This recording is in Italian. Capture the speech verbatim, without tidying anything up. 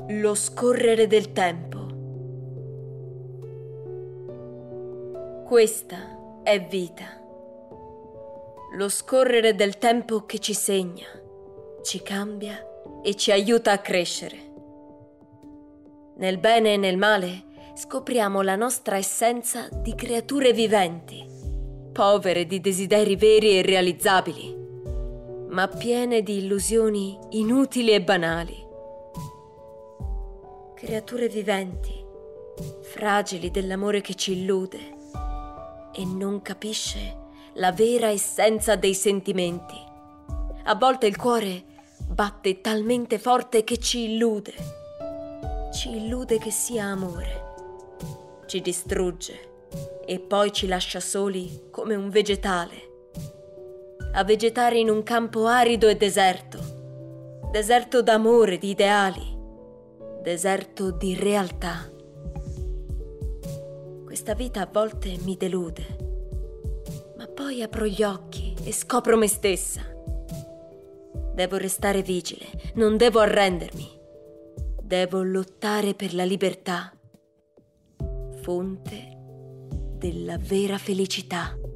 Lo scorrere del tempo. Questa è vita. Lo scorrere del tempo che ci segna, ci cambia e ci aiuta a crescere. Nel bene e nel male scopriamo la nostra essenza di creature viventi, povere di desideri veri e realizzabili, ma piene di illusioni inutili e banali. Creature viventi, fragili dell'amore che ci illude e non capisce la vera essenza dei sentimenti. A volte il cuore batte talmente forte che ci illude. Ci illude che sia amore. Ci distrugge e poi ci lascia soli come un vegetale, a vegetare in un campo arido e deserto, deserto d'amore, di ideali, deserto di realtà. Questa vita a volte mi delude, ma poi apro gli occhi e scopro me stessa. Devo restare vigile, non devo arrendermi. Devo lottare per la libertà, fonte della vera felicità.